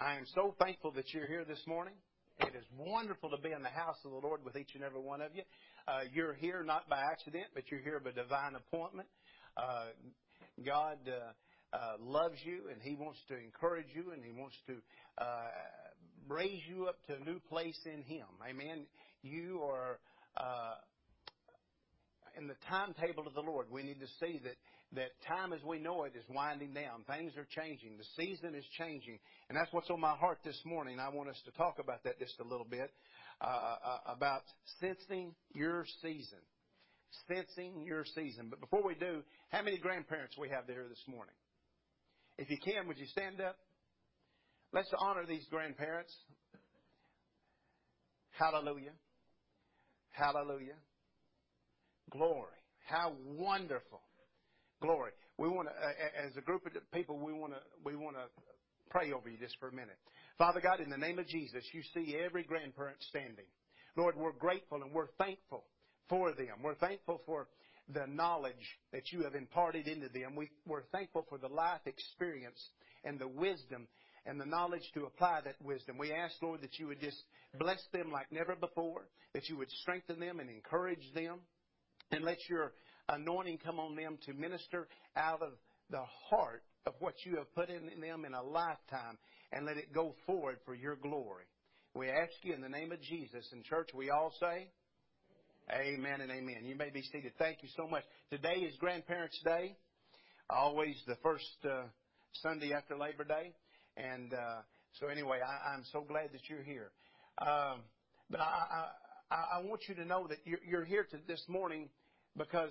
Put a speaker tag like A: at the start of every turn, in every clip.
A: I am so thankful that you're here this morning. It is wonderful to be in the house of the Lord with each and every one of you. You're here not by accident, but you're here by divine appointment. God loves you, and He wants to encourage you, and He wants to raise you up to a new place in Him. Amen. You are in the timetable of the Lord. We need to see that time as we know it is winding down. Things are changing. The season is changing. And that's what's on my heart this morning. I want us to talk about that just a little bit, about sensing your season. Sensing your season. But before we do, how many grandparents we have there this morning? If you can, would you stand up? Let's honor these grandparents. Hallelujah. Hallelujah. Glory. How wonderful. Glory. We want to, as a group of people, we want to pray over you just for a minute. Father God, in the name of Jesus, you see every grandparent standing. Lord, we're grateful and we're thankful for them. We're thankful for the knowledge that you have imparted into them. We're thankful for the life experience and the wisdom and the knowledge to apply that wisdom. We ask, Lord, that you would just bless them like never before, that you would strengthen them and encourage them, and let your anointing come on them to minister out of the heart of what you have put in them in a lifetime, and let it go forward for your glory. We ask you in the name of Jesus. In church, we all say, amen and amen. You may be seated. Thank you so much. Today is Grandparents' Day, always the first Sunday after Labor Day. And so anyway, I'm so glad that you're here. But I want you to know that you're here this morning because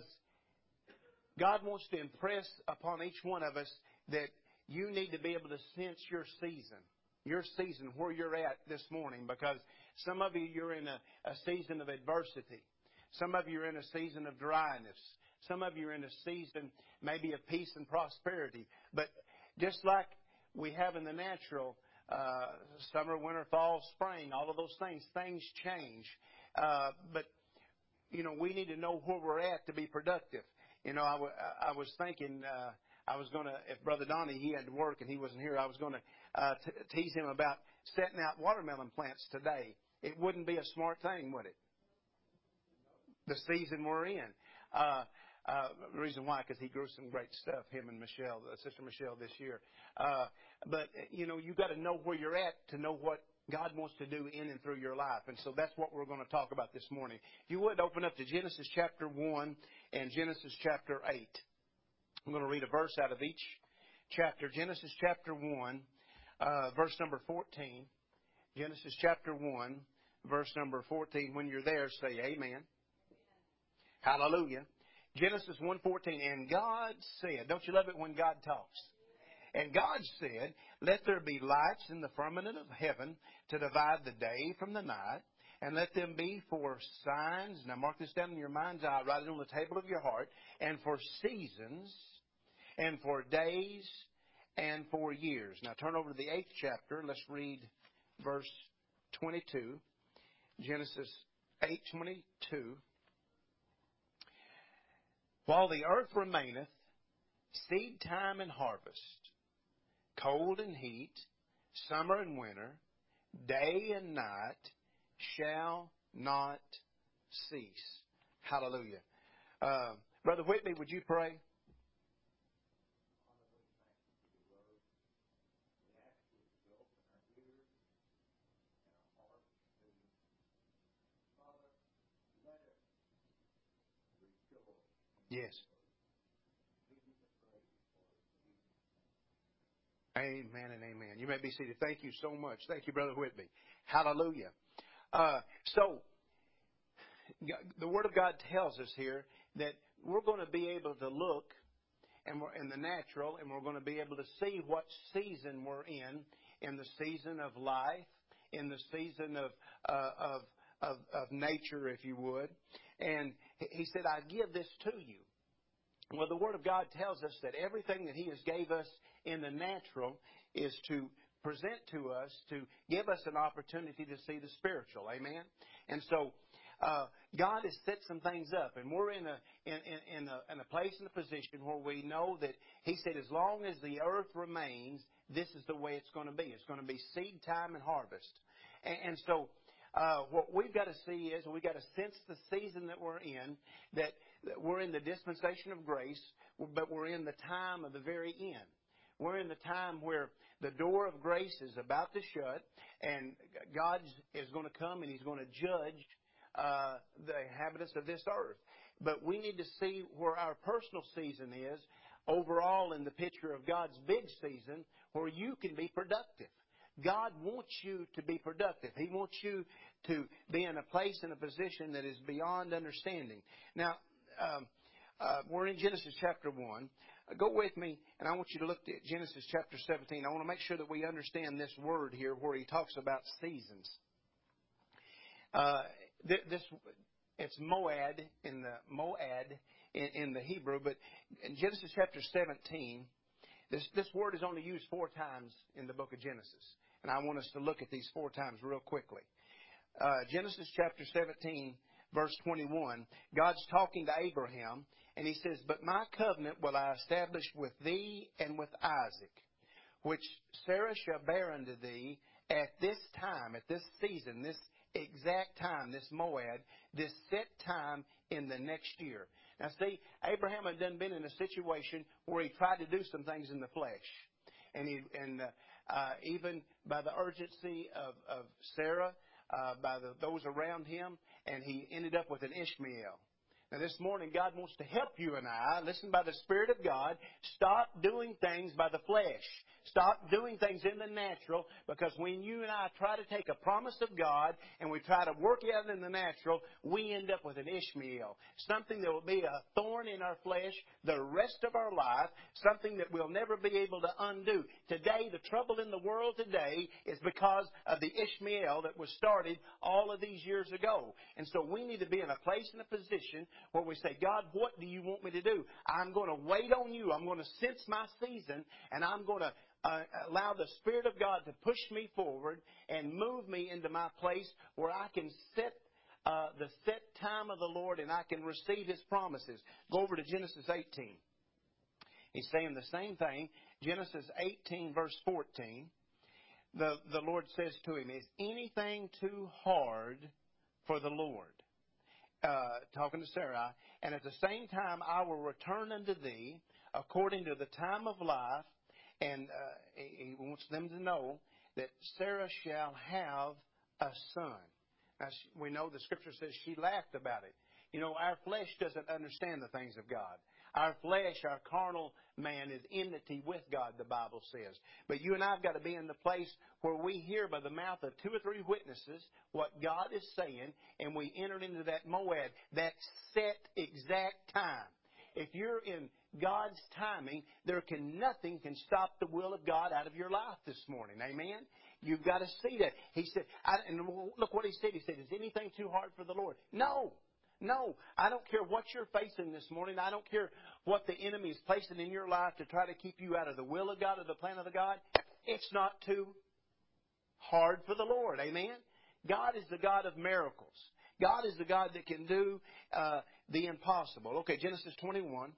A: God wants to impress upon each one of us that you need to be able to sense your season, where you're at this morning. Because some of you, you're in a season of adversity. Some of you are in a season of dryness. Some of you are in a season maybe of peace and prosperity. But just like we have in the natural, summer, winter, fall, spring, all of those things change. But, you know, we need to know where we're at to be productive. You know, I was thinking I was going to, if Brother Donnie, he had to work and he wasn't here, I was going to tease him about setting out watermelon plants today. It wouldn't be a smart thing, would it? The season we're in. The reason why, because he grew some great stuff, him and Michelle, Sister Michelle, this year. But, you know, you've got to know where you're at to know what God wants to do in and through your life. And so that's what we're going to talk about this morning. If you would, open up to Genesis chapter 1 and Genesis chapter 8. I'm going to read a verse out of each chapter. Genesis chapter 1, verse number 14. Genesis chapter 1, verse number 14. When you're there, say amen. Hallelujah. Genesis 1:14. And God said, don't you love it when God talks? And God said, let there be lights in the firmament of heaven to divide the day from the night, and let them be for signs. Now mark this down in your mind's eye, write it on the table of your heart, and for seasons, and for days, and for years. Now turn over to the 8th chapter. Let's read verse 22. Genesis 8:22. While the earth remaineth, seed time and harvest, cold and heat, summer and winter, day and night shall not cease. Hallelujah. Brother Whitney, would you pray? Yes. Amen and amen. You may be seated. Thank you so much. Thank you, Brother Whitby. Hallelujah. So, the Word of God tells us here that we're going to be able to look and we're in the natural, and we're going to be able to see what season we're in the season of life, in the season of nature, if you would. And He said, I give this to you. Well, the Word of God tells us that everything that He has gave us in the natural is to present to us, to give us an opportunity to see the spiritual. Amen? And so, God has set some things up, and we're in a place, in a position where we know that He said, as long as the earth remains, this is the way it's going to be. It's going to be seed time and harvest. And so what we've got to see is we've got to sense the season that we're in, that we're in the dispensation of grace, but we're in the time of the very end. We're in the time where the door of grace is about to shut, and God is going to come and He's going to judge the inhabitants of this earth. But we need to see where our personal season is overall in the picture of God's big season, where you can be productive. God wants you to be productive. He wants you to be in a place and a position that is beyond understanding. Now, we're in Genesis chapter 1. Go with me, and I want you to look at Genesis chapter 17. I want to make sure that we understand this word here where he talks about seasons. It's Moed in the Hebrew, but in Genesis chapter 17, this word is only used 4 times in the book of Genesis. And I want us to look at these 4 times real quickly. Genesis chapter 17, verse 21, God's talking to Abraham, and He says, "But my covenant will I establish with thee and with Isaac, which Sarah shall bear unto thee at this time," at this season, this exact time, this Moed, this set time in the next year. Now see, Abraham had done been in a situation where he tried to do some things in the flesh. And even by the urgency of Sarah, by those around him, and he ended up with an Ishmael. Now this morning, God wants to help you and I, listen, by the Spirit of God, stop doing things by the flesh. Stop doing things in the natural, because when you and I try to take a promise of God and we try to work it out in the natural, we end up with an Ishmael. Something that will be a thorn in our flesh the rest of our life, something that we'll never be able to undo. Today, the trouble in the world today is because of the Ishmael that was started all of these years ago. And so we need to be in a place and a position where we say, "God, what do you want me to do? I'm going to wait on you. I'm going to sense my season, and I'm going to allow the Spirit of God to push me forward and move me into my place where I can set the set time of the Lord and I can receive His promises." Go over to Genesis 18. He's saying the same thing. Genesis 18, verse 14. The Lord says to him, "Is anything too hard for the Lord?" Talking to Sarai. "And at the same time I will return unto thee according to the time of life." And he wants them to know that Sarah shall have a son. Now, we know the Scripture says she laughed about it. You know, our flesh doesn't understand the things of God. Our flesh, our carnal man, is enmity with God, the Bible says. But you and I have got to be in the place where we hear by the mouth of 2 or 3 witnesses what God is saying, and we enter into that Moed, that set exact time. If you're in God's timing, nothing can stop the will of God out of your life this morning. Amen? You've got to see that. He said, and look what he said. He said, "Is anything too hard for the Lord?" No. No. I don't care what you're facing this morning. I don't care what the enemy is placing in your life to try to keep you out of the will of God or the plan of God. It's not too hard for the Lord. Amen? God is the God of miracles. God is the God that can do the impossible. Okay, Genesis 21.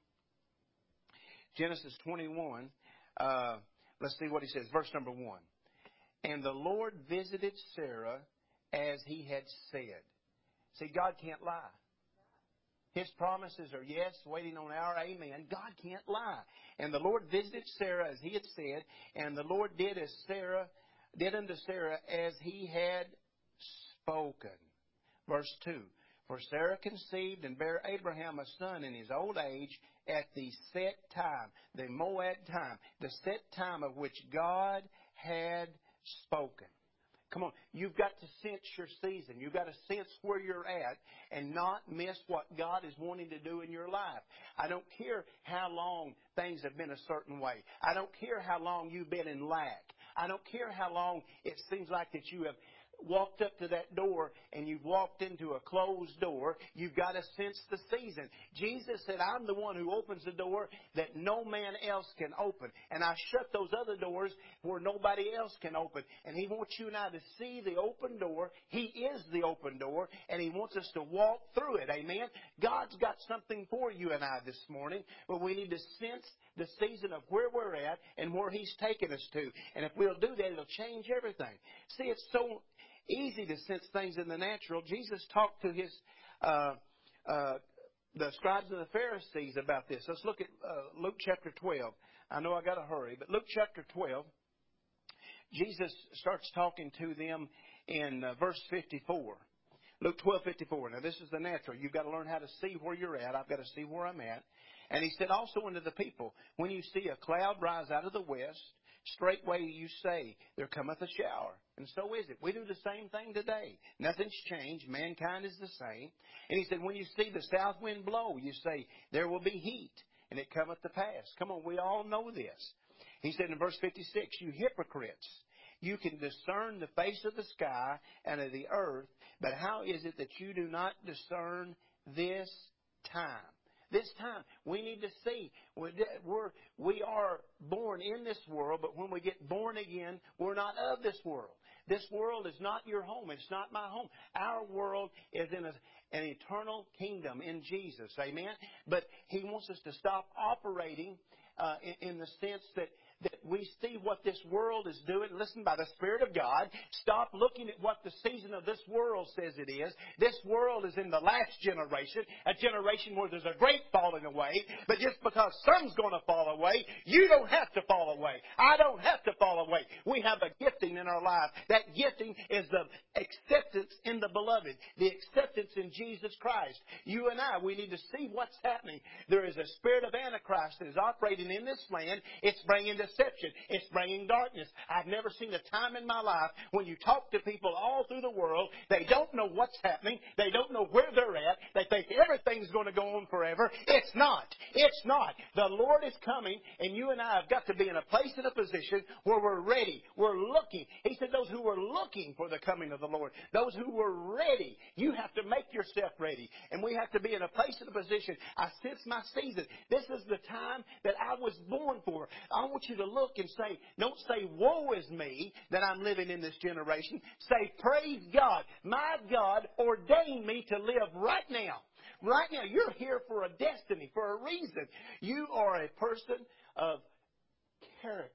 A: Genesis 21. Let's see what he says. Verse number 1. "And the Lord visited Sarah as He had said." See, God can't lie. His promises are yes, waiting on our amen. God can't lie. "And the Lord visited Sarah as He had said, and the Lord did unto Sarah as He had spoken." Verse 2. "For Sarah conceived and bare Abraham a son in his old age at the set time," the Moed time, the set time of which God had spoken. Come on, you've got to sense your season. You've got to sense where you're at and not miss what God is wanting to do in your life. I don't care how long things have been a certain way. I don't care how long you've been in lack. I don't care how long it seems like that you have walked up to that door and you've walked into a closed door, you've got to sense the season. Jesus said, I'm the one who opens the door that no man else can open. And I shut those other doors where nobody else can open. And He wants you and I to see the open door. He is the open door, and He wants us to walk through it. Amen? God's got something for you and I this morning, but we need to sense the season of where we're at and where He's taken us to. And if we'll do that, it'll change everything. See, it's so easy to sense things in the natural. Jesus talked to the scribes and the Pharisees about this. Let's look at Luke chapter 12. I know I got to hurry, but Luke chapter 12, Jesus starts talking to them in verse 54. Luke 12:54. Now this is the natural. You've got to learn how to see where you're at. I've got to see where I'm at. And He said also unto the people, when you see a cloud rise out of the west, straightway you say, there cometh a shower. And so is it. We do the same thing today. Nothing's changed. Mankind is the same. And He said, when you see the south wind blow, you say, there will be heat, and it cometh to pass. Come on, we all know this. He said in verse 56, you hypocrites, you can discern the face of the sky and of the earth, but how is it that you do not discern this time? This time, we need to see. We are born in this world, but when we get born again, we're not of this world. This world is not your home. It's not my home. Our world is in an eternal kingdom in Jesus. Amen? But He wants us to stop operating in the sense that we see what this world is doing. Listen, by the Spirit of God, stop looking at what the season of this world says it is. This world is in the last generation, a generation where there's a great falling away. But just because some's going to fall away, you don't have to fall away. I don't have to fall away. We have a gifting in our life. That gifting is the acceptance in the Beloved, the acceptance in Jesus Christ. You and I, we need to see what's happening. There is a spirit of Antichrist that is operating in this land. It's bringing deception. It's bringing darkness. I've never seen a time in my life when you talk to people all through the world, they don't know what's happening. They don't know where they're at. They think everything's going to go on forever. It's not. It's not. The Lord is coming, and you and I have got to be in a place and a position where we're ready. We're looking. He said those who were looking for the coming of the Lord, those who were ready, you have to make yourself ready. And we have to be in a place and a position. I sense my season. This is the time that I was born for. I want you to look and say, don't say, woe is me that I'm living in this generation. Say, praise God. My God ordained me to live right now. Right now. You're here for a destiny, for a reason. You are a person of character.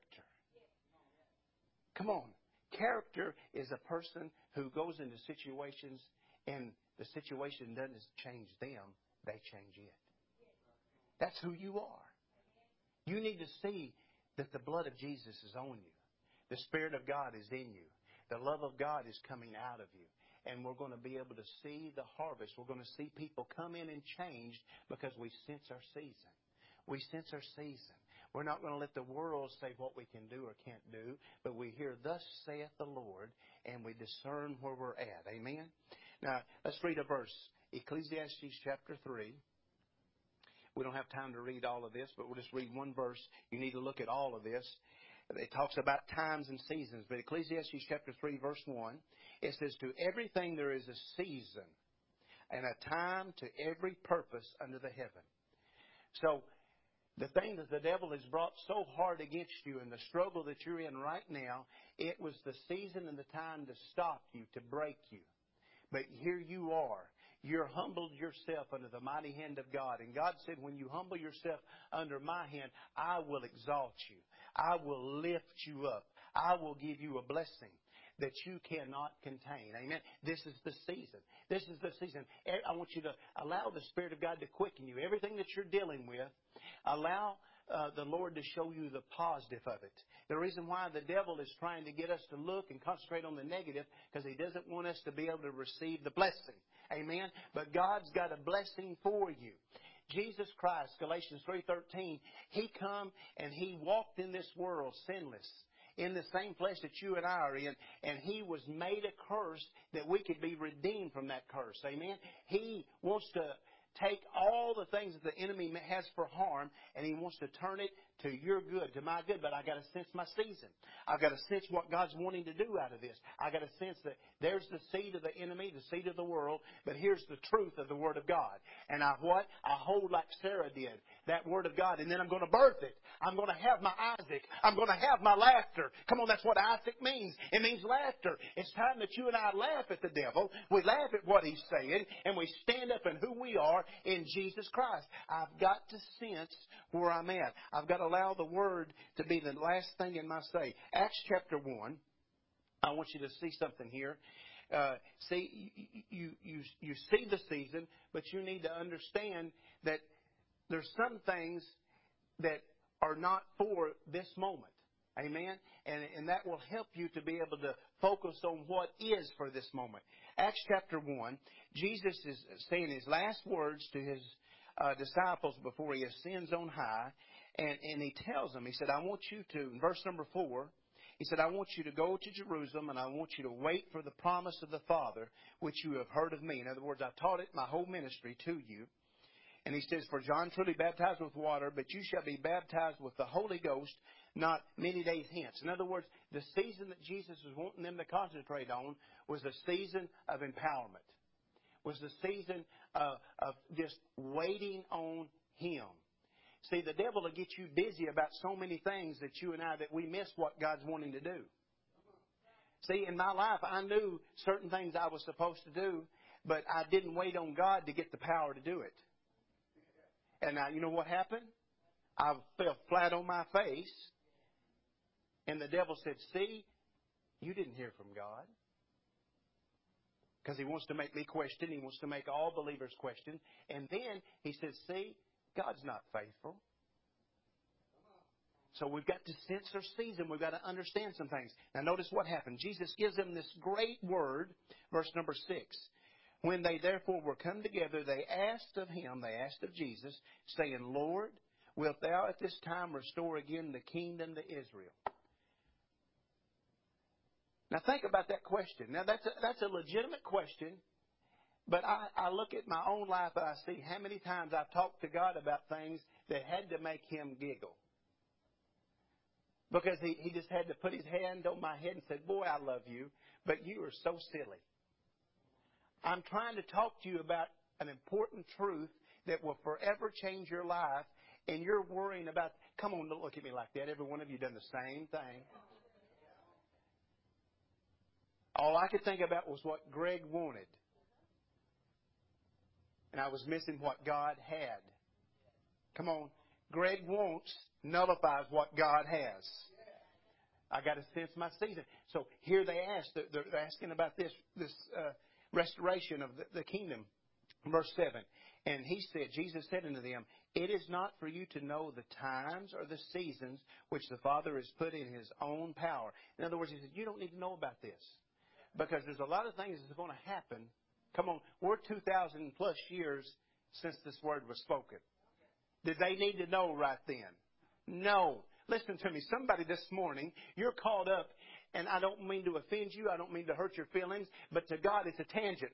A: Come on. Character is a person who goes into situations and the situation doesn't change them, they change it. That's who you are. You need to see that the blood of Jesus is on you. The Spirit of God is in you. The love of God is coming out of you. And we're going to be able to see the harvest. We're going to see people come in and change because we sense our season. We sense our season. We're not going to let the world say what we can do or can't do, but we hear, thus saith the Lord, and we discern where we're at. Amen? Now, let's read a verse. Ecclesiastes chapter 3. We don't have time to read all of this, but we'll just read one verse. You need to look at all of this. It talks about times and seasons. But Ecclesiastes chapter 3, verse 1, it says, to everything there is a season and a time to every purpose under the heaven. So, the thing that the devil has brought so hard against you and the struggle that you're in right now, it was the season and the time to stop you, to break you. But here you are. You're humbled yourself under the mighty hand of God. And God said, when you humble yourself under my hand, I will exalt you. I will lift you up. I will give you a blessing that you cannot contain. Amen. This is the season. This is the season. I want you to allow the Spirit of God to quicken you. Everything that you're dealing with, allow the Lord to show you the positive of it. The reason why the devil is trying to get us to look and concentrate on the negative, because he doesn't want us to be able to receive the blessing. Amen. But God's got a blessing for you. Jesus Christ, Galatians 3:13, He come and He walked in this world sinless, in the same flesh that you and I are in, and He was made a curse that we could be redeemed from that curse. Amen. He wants to take all the things that the enemy has for harm, and He wants to turn it to your good, to my good, but I got to sense my season. I've got to sense what God's wanting to do out of this. I got to sense that there's the seed of the enemy, the seed of the world, but here's the truth of the Word of God. And I hold like Sarah did, that Word of God, and then I'm going to birth it. I'm going to have my Isaac. I'm going to have my laughter. Come on, that's what Isaac means. It means laughter. It's time that you and I laugh at the devil. We laugh at what he's saying, and we stand up in who we are in Jesus Christ. I've got to sense where I'm at. I've got to allow the Word to be the last thing in my say. Acts chapter 1. I want you to see something here. See, you see the season, but you need to understand that there's some things that are not for this moment. Amen? And that will help you to be able to focus on what is for this moment. Acts chapter 1, Jesus is saying his last words to his disciples before he ascends on high. And he tells them, he said, I want you to, in verse number 4, he said, I want you to go to Jerusalem and I want you to wait for the promise of the Father, which you have heard of me. In other words, I've taught it my whole ministry to you. And he says, for John truly baptized with water, but you shall be baptized with the Holy Ghost not many days hence. In other words, the season that Jesus was wanting them to concentrate on was a season of empowerment, was the season of just waiting on Him. See, the devil will get you busy about so many things that you and I, that we miss what God's wanting to do. See, in my life, I knew certain things I was supposed to do, but I didn't wait on God to get the power to do it. And now, you know what happened? I fell flat on my face, and the devil said, see, you didn't hear from God. Because he wants to make me question. He wants to make all believers question. And then he says, see, God's not faithful. So we've got to sense our season. We've got to understand some things. Now notice what happened. Jesus gives them this great word, verse number 6. When they therefore were come together, they asked of him, they asked of Jesus, saying, Lord, wilt thou at this time restore again the kingdom to Israel? Now think about that question. Now that's a legitimate question. But I look at my own life and I see how many times I've talked to God about things that had to make Him giggle. Because he just had to put His hand on my head and said, boy, I love you, but you are so silly. I'm trying to talk to you about an important truth that will forever change your life, and you're worrying about, come on, don't look at me like that. Every one of you done the same thing. All I could think about was what Greg wanted. And I was missing what God had. Come on. Greg wants nullifies what God has. I got to sense my season. So here they ask. They're asking about this restoration of the kingdom. Verse 7. And he said, Jesus said unto them, it is not for you to know the times or the seasons which the Father has put in His own power. In other words, he said, you don't need to know about this. Because there's a lot of things that's going to happen. Come on, we're 2,000 plus years since this word was spoken. Did they need to know right then? No. Listen to me. Somebody this morning, you're caught up, and I don't mean to offend you. I don't mean to hurt your feelings. But to God, it's a tangent.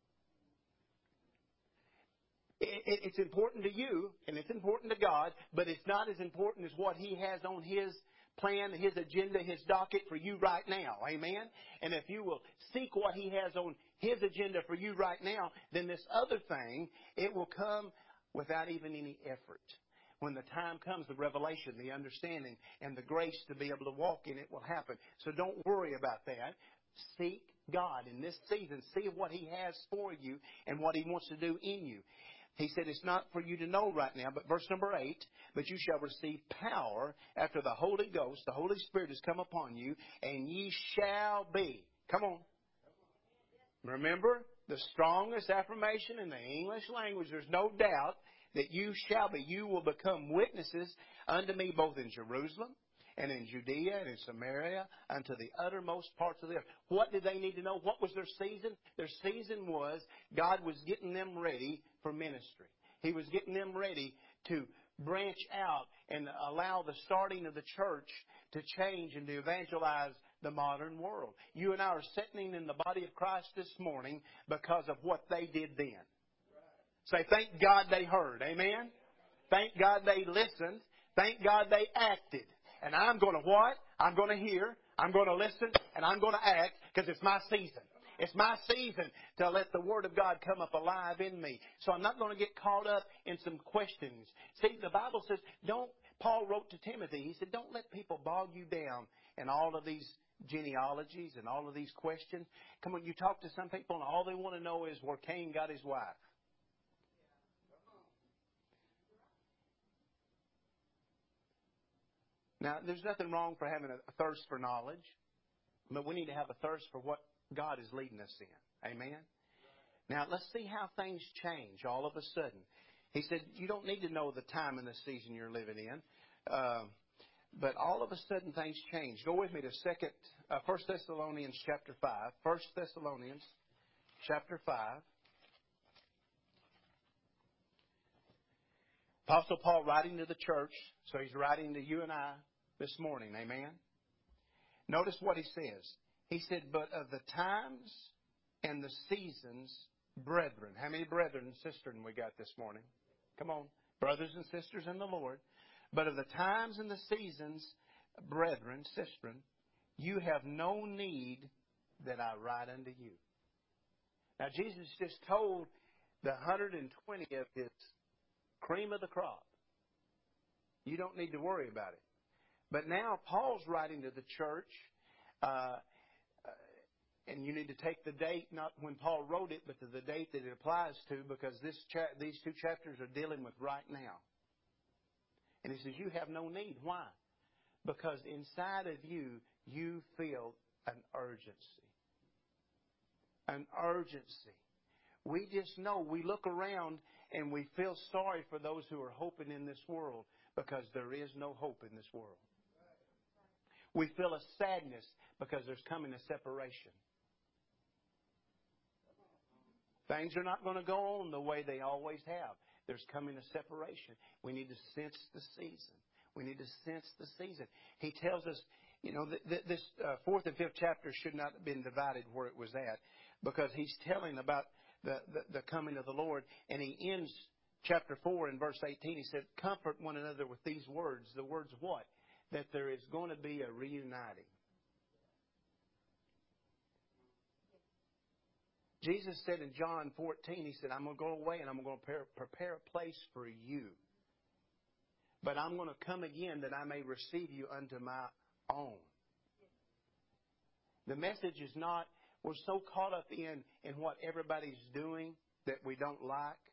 A: It's important to you, and it's important to God, but it's not as important as what He has on His plan, His agenda, His docket for you right now. Amen? And if you will seek what He has on His agenda for you right now, then this other thing, it will come without even any effort. When the time comes, the revelation, the understanding, and the grace to be able to walk in it will happen. So don't worry about that. Seek God in this season. See what He has for you and what He wants to do in you. He said it's not for you to know right now, but verse number 8, but you shall receive power after the Holy Ghost, the Holy Spirit has come upon you, and ye shall be. Come on. Remember, the strongest affirmation in the English language, there's no doubt that you shall be. You will become witnesses unto me both in Jerusalem and in Judea and in Samaria unto the uttermost parts of the earth. What did they need to know? What was their season? Their season was God was getting them ready for ministry. He was getting them ready to branch out and allow the starting of the church to change and to evangelize the modern world. You and I are sitting in the body of Christ this morning because of what they did then. Say, thank God they heard. Amen? Thank God they listened. Thank God they acted. And I'm going to what? I'm going to hear, I'm going to listen, and I'm going to act because it's my season. It's my season to let the Word of God come up alive in me. So I'm not going to get caught up in some questions. See, the Bible says, Paul wrote to Timothy, he said, don't let people bog you down in all of these genealogies and all of these questions. Come on, you talk to some people and all they want to know is where Cain got his wife. Now, there's nothing wrong for having a thirst for knowledge, but we need to have a thirst for what God is leading us in. Amen? Now, let's see how things change all of a sudden. He said, you don't need to know the time and the season you're living in, but all of a sudden things change. Go with me to 1 Thessalonians chapter 5. 1 Thessalonians chapter 5. Apostle Paul writing to the church, so he's writing to you and I this morning. Amen? Notice what he says. He said, but of the times and the seasons, brethren. How many brethren and sisters we got this morning? Come on. Brothers and sisters in the Lord. But of the times and the seasons, brethren, sistren, you have no need that I write unto you. Now, Jesus just told the 120 of his cream of the crop. You don't need to worry about it. But now Paul's writing to the church, and you need to take the date, not when Paul wrote it, but to the date that it applies to, because these two chapters are dealing with right now. And he says, you have no need. Why? Because inside of you, you feel an urgency. An urgency. We just know, we look around and we feel sorry for those who are hoping in this world because there is no hope in this world. We feel a sadness because there's coming a separation. Things are not going to go on the way they always have. There's coming a separation. We need to sense the season. We need to sense the season. He tells us, you know, this fourth and fifth chapter should not have been divided where it was at, because he's telling about the coming of the Lord. And he ends chapter 4 in verse 18. He said, comfort one another with these words. The words what? That there is going to be a reuniting. Jesus said in John 14, he said, I'm going to go away and I'm going to prepare a place for you. But I'm going to come again that I may receive you unto my own. The message is not, we're so caught up in what everybody's doing that we don't like.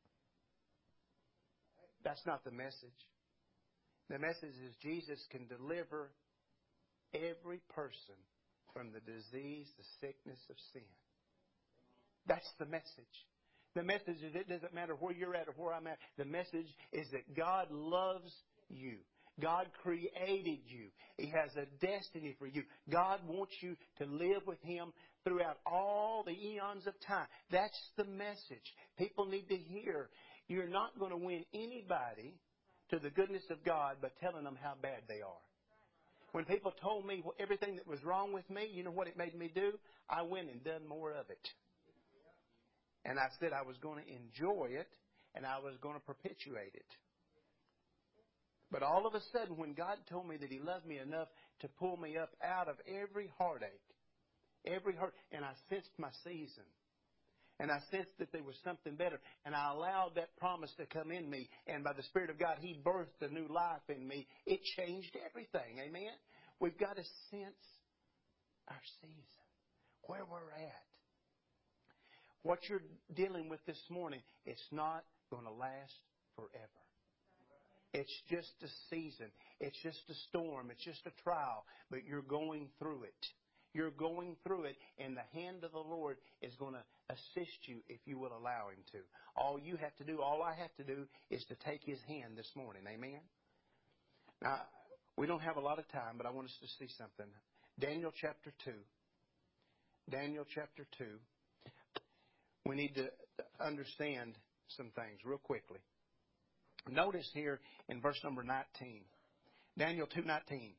A: That's not the message. The message is Jesus can deliver every person from the disease, the sickness of sin. That's the message. The message is it doesn't matter where you're at or where I'm at. The message is that God loves you. God created you. He has a destiny for you. God wants you to live with Him throughout all the eons of time. That's the message. People need to hear. You're not going to win anybody to the goodness of God by telling them how bad they are. When people told me everything that was wrong with me, you know what it made me do? I went and done more of it. And I said I was going to enjoy it and I was going to perpetuate it. But all of a sudden, when God told me that He loved me enough to pull me up out of every heartache, every hurt, and I sensed my season, and I sensed that there was something better, and I allowed that promise to come in me, and by the Spirit of God, He birthed a new life in me. It changed everything. Amen? We've got to sense our season, where we're at. What you're dealing with this morning, it's not going to last forever. It's just a season. It's just a storm. It's just a trial. But you're going through it. You're going through it, and the hand of the Lord is going to assist you if you will allow Him to. All you have to do, all I have to do, is to take His hand this morning. Amen? Now, we don't have a lot of time, but I want us to see something. Daniel chapter 2. Daniel chapter 2. We need to understand some things real quickly. Notice here in verse number 19. Daniel 2:19.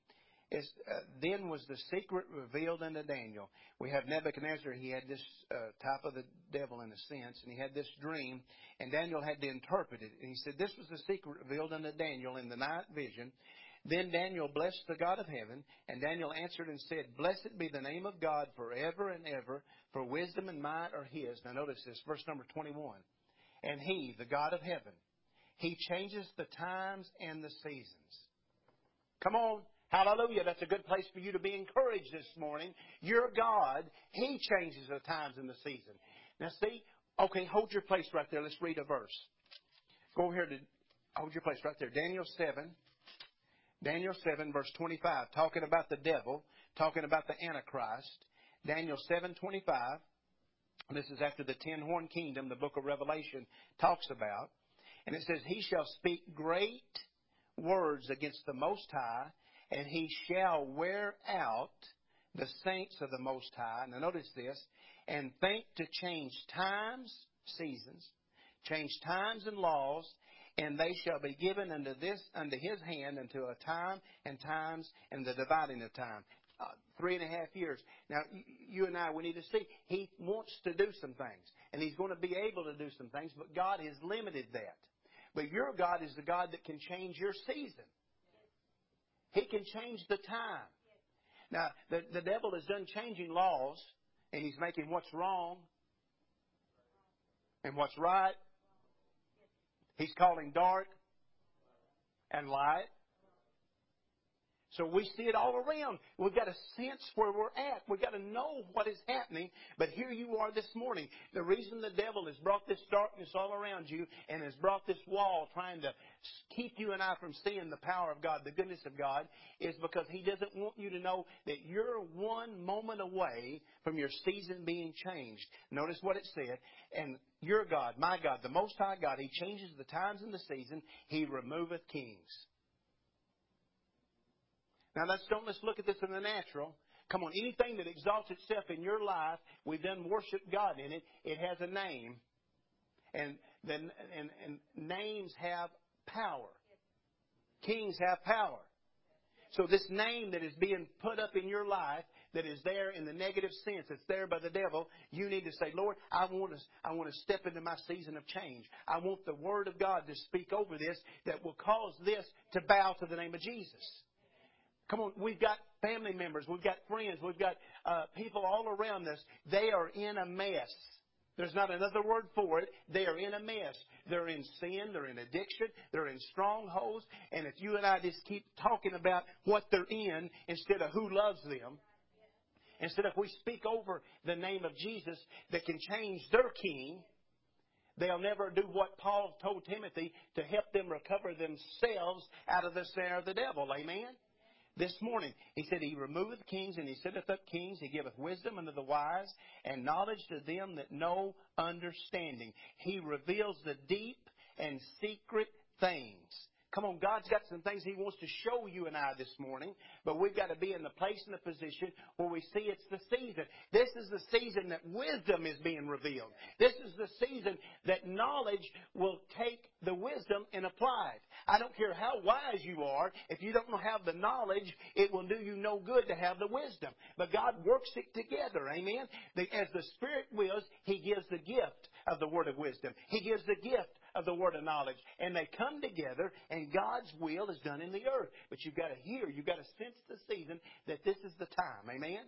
A: Then was the secret revealed unto Daniel. We have Nebuchadnezzar. He had this type of the devil in a sense, and he had this dream, and Daniel had to interpret it. And he said, this was the secret revealed unto Daniel in the night vision. Then Daniel blessed the God of heaven, and Daniel answered and said, blessed be the name of God forever and ever, for wisdom and might are His. Now notice this, verse number 21. And He, the God of heaven, He changes the times and the seasons. Come on. Hallelujah. That's a good place for you to be encouraged this morning. Your God, He changes the times and the season. Now see, okay, hold your place right there. Let's read a verse. Go over here to, hold your place right there. Daniel 7, verse 25, talking about the devil, talking about the Antichrist. Daniel 7:25, this is after the 10-horn kingdom, the book of Revelation talks about. And it says, He shall speak great words against the Most High, and He shall wear out the saints of the Most High. Now notice this, and think to change times, seasons, change times and laws, and they shall be given unto His hand until a time and times and the dividing of time. 3.5 years. Now, you and I, we need to see. He wants to do some things. And He's going to be able to do some things, but God has limited that. But your God is the God that can change your season. He can change the time. Now, the devil is done changing laws, and he's making what's wrong and what's right. He's calling dark and light. So we see it all around. We've got to sense where we're at. We've got to know what is happening. But here you are this morning. The reason the devil has brought this darkness all around you and has brought this wall trying to keep you and I from seeing the power of God, the goodness of God, is because he doesn't want you to know that you're one moment away from your season being changed. Notice what it said. And your God, my God, the Most High God, He changes the times and the season. He removeth kings. Now, let's look at this in the natural. Come on, anything that exalts itself in your life, we then worship God in it. It has a name. And names have power. Kings have power. So this name that is being put up in your life, that is there in the negative sense, it's there by the devil, you need to say, Lord, I want to step into my season of change. I want the Word of God to speak over this that will cause this to bow to the name of Jesus. Come on, we've got family members, we've got friends, we've got people all around us. They are in a mess. There's not another word for it. They are in a mess. They're in sin, they're in addiction, they're in strongholds. And if you and I just keep talking about what they're in instead of who loves them, instead of we speak over the name of Jesus that can change their king, they'll never do what Paul told Timothy to help them recover themselves out of the snare of the devil. Amen? This morning, he said, He removeth kings, and He sitteth up kings. He giveth wisdom unto the wise, and knowledge to them that know understanding. He reveals the deep and secret things. Come on, God's got some things He wants to show you and I this morning, but we've got to be in the place and the position where we see it's the season. This is the season that wisdom is being revealed. This is the season that knowledge will take the wisdom and apply it. I don't care how wise you are. If you don't have the knowledge, it will do you no good to have the wisdom. But God works it together. Amen? As the Spirit wills, He gives the gift of the word of wisdom. He gives the gift of the word of knowledge. And they come together, and God's will is done in the earth. But you've got to hear, you've got to sense the season that this is the time. Amen?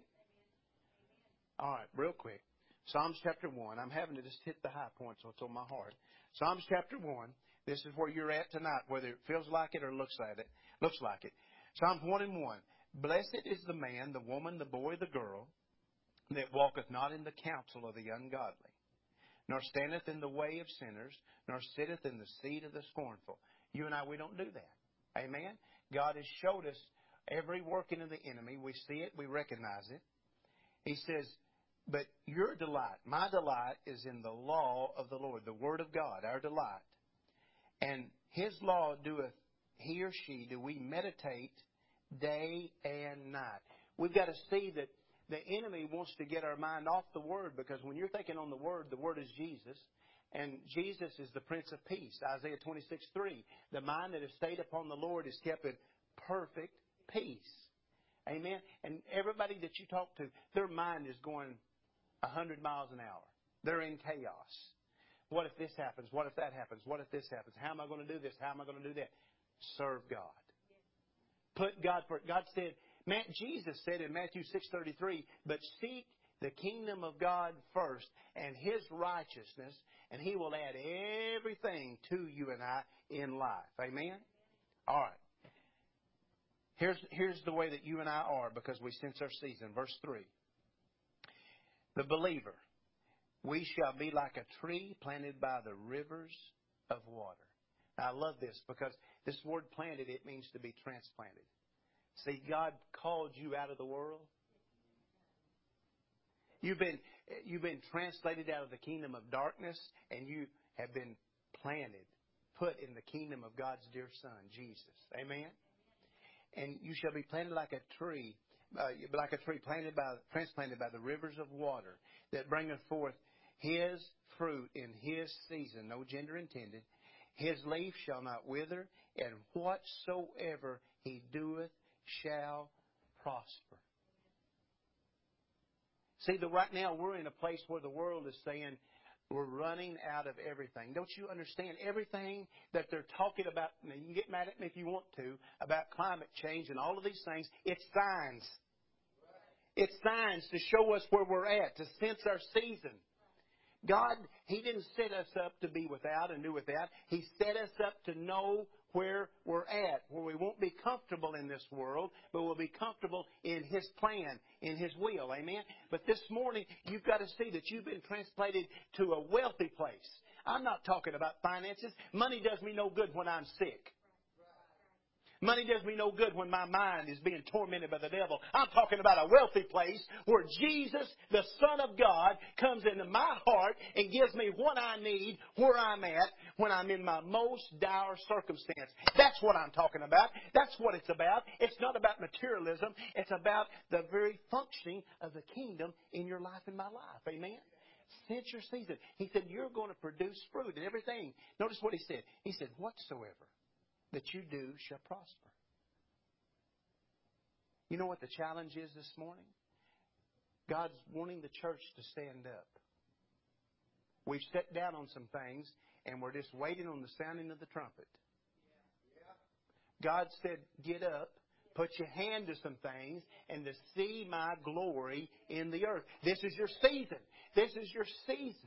A: All right, real quick. Psalms chapter 1. I'm having to just hit the high points on my heart. Psalms chapter 1. This is where you're at tonight, whether it feels like it or looks like it. Psalms 1 and 1. Blessed is the man, the woman, the boy, the girl, that walketh not in the counsel of the ungodly, nor standeth in the way of sinners, nor sitteth in the seat of the scornful. You and I, we don't do that. Amen? God has showed us every working of the enemy. We see it. We recognize it. He says, but your delight, my delight, is in the law of the Lord, the Word of God, our delight. And His law doeth he or she, do we meditate day and night. We've got to see that the enemy wants to get our mind off the Word, because when you're thinking on the Word is Jesus. And Jesus is the Prince of Peace. Isaiah 26:3. The mind that is stayed upon the Lord is kept in perfect peace. Amen? And everybody that you talk to, their mind is going 100 miles an hour. They're in chaos. What if this happens? What if that happens? What if this happens? How am I going to do this? How am I going to do that? Serve God. Put God first. God said, Jesus said in Matthew 6:33, but seek the kingdom of God first and His righteousness, and He will add everything to you and I in life. Amen? All right. Here's the way that you and I are because we sense our season. Verse 3. The believer, we shall be like a tree planted by the rivers of water. Now, I love this because this word planted, it means to be transplanted. See, God called you out of the world. You've been translated out of the kingdom of darkness, and you have been planted, put in the kingdom of God's dear Son, Jesus. Amen? And you shall be planted like a tree transplanted by the rivers of water that bringeth forth His fruit in His season, no gender intended. His leaf shall not wither, and whatsoever He doeth shall prosper. See, right now we're in a place where the world is saying we're running out of everything. Don't you understand? Everything that they're talking about, and you can get mad at me if you want to, about climate change and all of these things, it's signs. It's signs to show us where we're at, to sense our season. God, He didn't set us up to be without and do without. He set us up to know where we're at, where we won't be comfortable in this world, but we'll be comfortable in His plan, in His will. Amen? But this morning, you've got to see that you've been transplanted to a wealthy place. I'm not talking about finances. Money does me no good when I'm sick. Money does me no good when my mind is being tormented by the devil. I'm talking about a wealthy place where Jesus, the Son of God, comes into my heart and gives me what I need, where I'm at, when I'm in my most dire circumstance. That's what I'm talking about. That's what it's about. It's not about materialism. It's about the very functioning of the kingdom in your life and my life. Amen? Since your season. He said, you're going to produce fruit and everything. Notice what He said. He said, whatsoever that you do shall prosper. You know what the challenge is this morning? God's wanting the church to stand up. We've sat down on some things, and we're just waiting on the sounding of the trumpet. God said, get up, put your hand to some things, and to see my glory in the earth. This is your season. This is your season.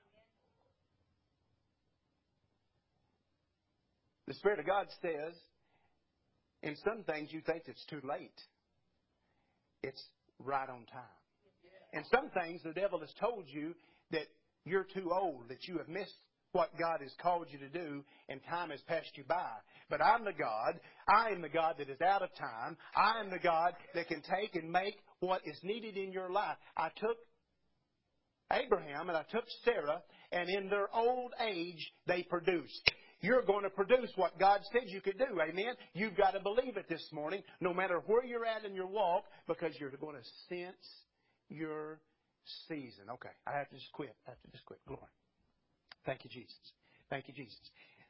A: The Spirit of God says, in some things you think it's too late. It's right on time. In some things the devil has told you that you're too old, that you have missed what God has called you to do, and time has passed you by. But I am the God that is out of time. I am the God that can take and make what is needed in your life. I took Abraham and I took Sarah, and in their old age they produced. You're going to produce what God said you could do. Amen? You've got to believe it this morning, no matter where you're at in your walk, because you're going to sense your season. Okay, I have to just quit. Glory. Thank you, Jesus. Thank you, Jesus.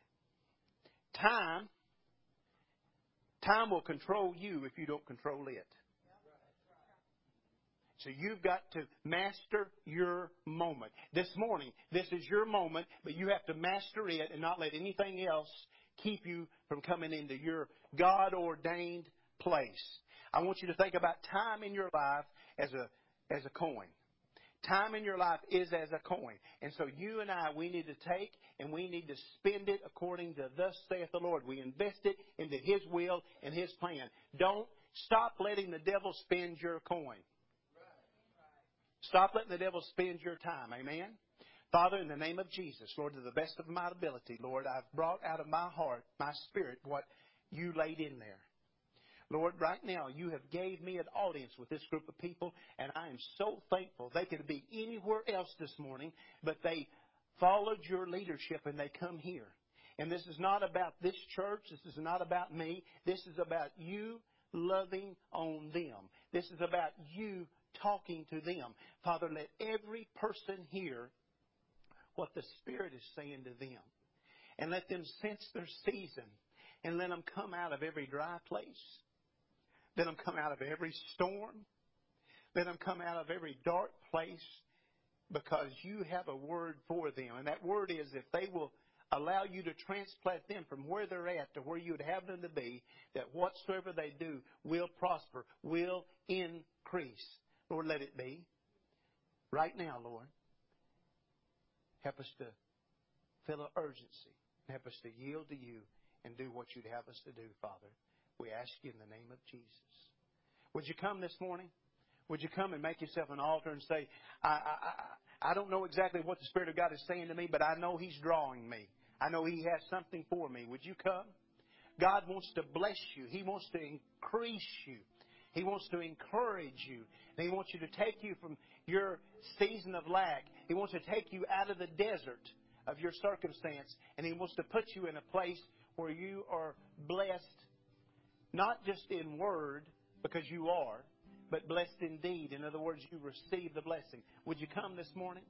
A: Time will control you if you don't control it. So you've got to master your moment. This morning, this is your moment, but you have to master it and not let anything else keep you from coming into your God-ordained place. I want you to think about time in your life as a coin. Time in your life is as a coin. And so you and I, we need to take and we need to spend it according to thus saith the Lord. We invest it into His will and His plan. Don't stop letting the devil spend your coin. Stop letting the devil spend your time. Amen? Father, in the name of Jesus, Lord, to the best of my ability, Lord, I've brought out of my heart, my spirit, what you laid in there. Lord, right now, you have gave me an audience with this group of people, and I am so thankful. They could be anywhere else this morning, but they followed your leadership and they come here. And this is not about this church. This is not about me. This is about you loving on them. This is about you talking to them. Father, let every person hear what the Spirit is saying to them. And let them sense their season. And let them come out of every dry place. Let them come out of every storm. Let them come out of every dark place, because you have a word for them. And that word is, if they will allow you to transplant them from where they're at to where you would have them to be, that whatsoever they do will prosper, will increase. Lord, let it be. Right now, Lord, help us to feel an urgency. Help us to yield to you and do what you'd have us to do, Father. We ask you in the name of Jesus. Would you come this morning? Would you come and make yourself an altar and say, I don't know exactly what the Spirit of God is saying to me, but I know He's drawing me. I know He has something for me. Would you come? God wants to bless you. He wants to increase you. He wants to encourage you. And He wants you to take you from your season of lack. He wants to take you out of the desert of your circumstance. And He wants to put you in a place where you are blessed, not just in word, because you are, but blessed indeed. In other words, you receive the blessing. Would you come this morning?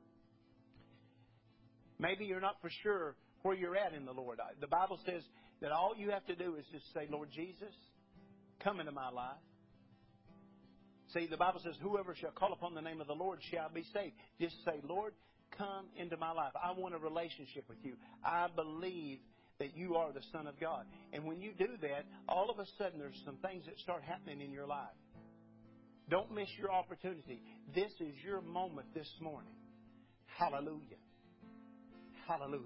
A: Maybe you're not for sure where you're at in the Lord. The Bible says that all you have to do is just say, Lord Jesus, come into my life. See, the Bible says, whoever shall call upon the name of the Lord shall be saved. Just say, Lord, come into my life. I want a relationship with you. I believe that you are the Son of God. And when you do that, all of a sudden there's some things that start happening in your life. Don't miss your opportunity. This is your moment this morning. Hallelujah. Hallelujah.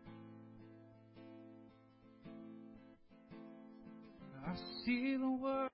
B: I see the world.